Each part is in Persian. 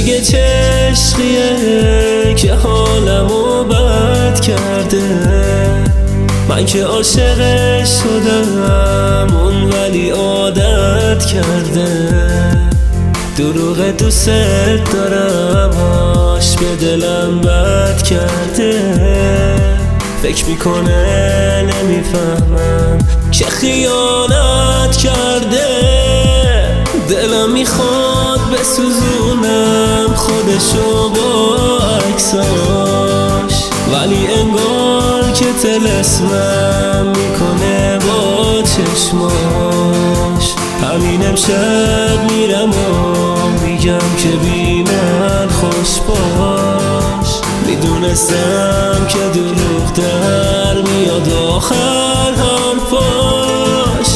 دیگه چه عشقیه که حالمو بد کرده؟ من که عاشقش شدم اون ولی عادت کرده. دروغ دوست دارم هاش به دلم بد کرده. فکر میکنه نمیفهمم که خیانت کرده. دلم میخواد بسوزونم خودشو با عکساش، ولی انگار که طلسمم میکنه با چشماش. همین امشب میرم و میگم که بی من خوش باش. میدونستم که دروغ در میاد آخر حرفاش.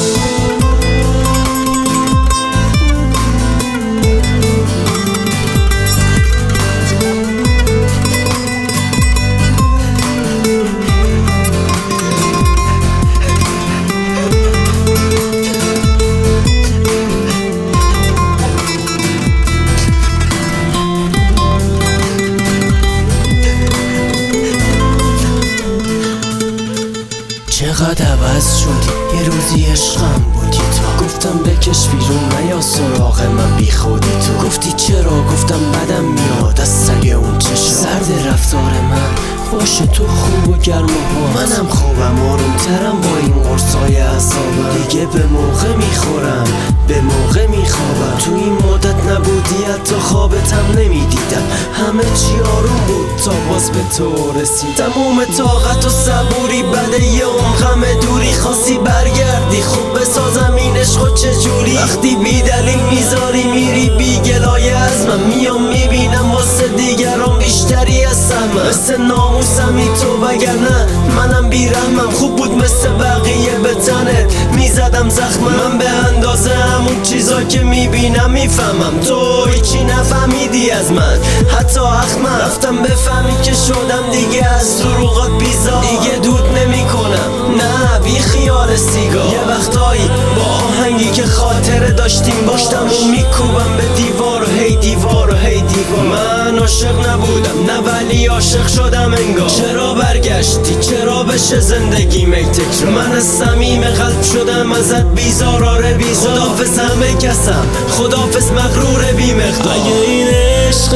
چقدر عوض شدی، یه روزی عشقم بودی تو. گفتم بکش بیرون نیا سراغ من بی خودی تو. گفتی چرا؟ گفتم بدم میاد از سگ اون چشم. سرد رفتار من باشه تو خوب و گرم و منم خوبم، آرومترم با این قرصای اعصابم. دیگه به موقع میخورم به موقع میخوابم. تو این مدت نبودی حتی خوابتم نمیدیدم. همه چی آروم بود تا باز به تو رسید. تموم طاقت و صبوری بده یه غم دوری. خواستی برگردی خوب بسازم این عشق چجوری. وقتی بی دلیل میذاری میری بی گلایه از من. میام میبینم واسه دیگران بیشتری هستم. مثل ناموسمی تو وگرنه منم بیرحمم. خوب بود مثل بقیه به تنت میزدم زخمم. من به اندازه همون چیزا که میبینم میفهمم. تو هیچی نفهمیدی از من حتی اخمم. رفتم بفهمی که شدم دیگه از دروغات بیزار. دیگه دود نمی کنم نه بی خیال سیگار. یه وقتایی با آهنگی که خاطره داشتیم باشتم و میکوبم به دیوار و هی دیوار و هی دیوار. من عاشق نبودم نه ولی عاشق شدم انگار. چرا برگشتی؟ چرا بشه زندگیم ای تکرار؟ من از صمیم قلب شدم ازت بیزار. آره بیزار. خدافظ همه کسم خدافظ مغرور بی مقدار. اگه این عشق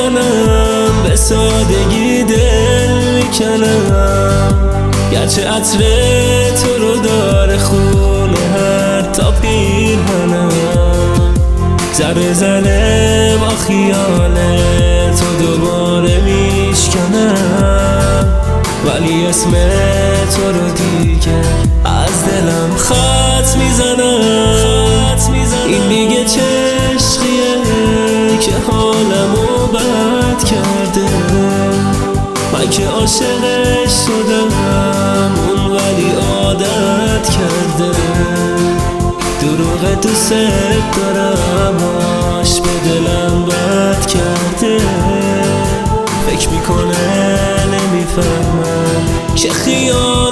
منم به سادگی دل میکنم، گرچه عطر تو رو داره خونه هر تا پیرهنم. ذره ذره با خیال تو دوباره میشکنم، ولی اسم تو رو دیگه از دلم خط میزنم. این دیگه چه عشقیه که حالمو بد کرده؟ من که عاشقش شدم اون ولی عادت کرده. دروغ دوست دارم هاش به دلم بد کرده. فکر میکنه نمیفهمم که خیال